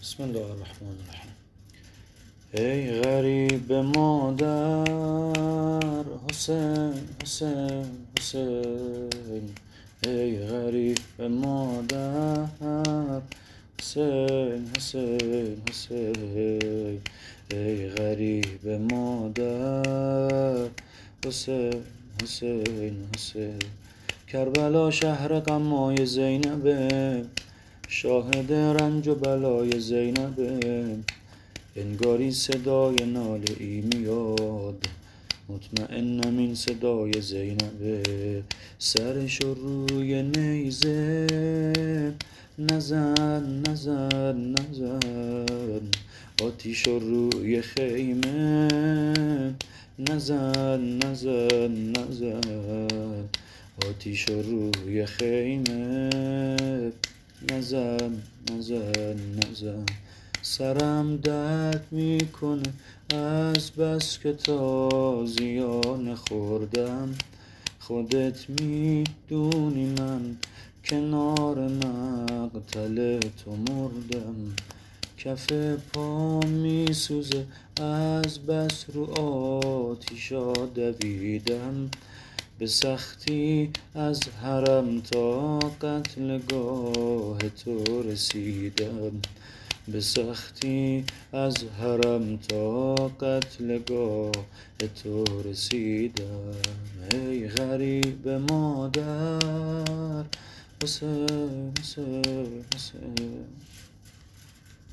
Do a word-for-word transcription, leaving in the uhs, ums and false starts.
بسم الله الرحمن الرحیم. ای غریب مادر حسین حسین حسین، ای غریب مادر حسین حسین حسین، ای غریب مادر حسین حسین حسین. کربلا شهر غمای زینبه، شاهد رنج و بلای زینبه. انگاری صدای ناله ای میاد، مطمئنم این صدای زینبه. سرش روی نیزه نزن نزن نزن، آتیش روی خیمه نزن نزن نزن، آتیش روی خیمه نزن نزن نزن. سرم درد میکنه از بس که تازیانه خوردم، خودت میدونی من کنار مقتل تو مردم. کف پا میسوزه از بس رو آتیشا دویدم، به سختی از حرم تا قتلگاه تو رسیدم، به سختی از حرم تا قتلگاه تو رسیدم. ای غریب مادر حسین حسین حسین.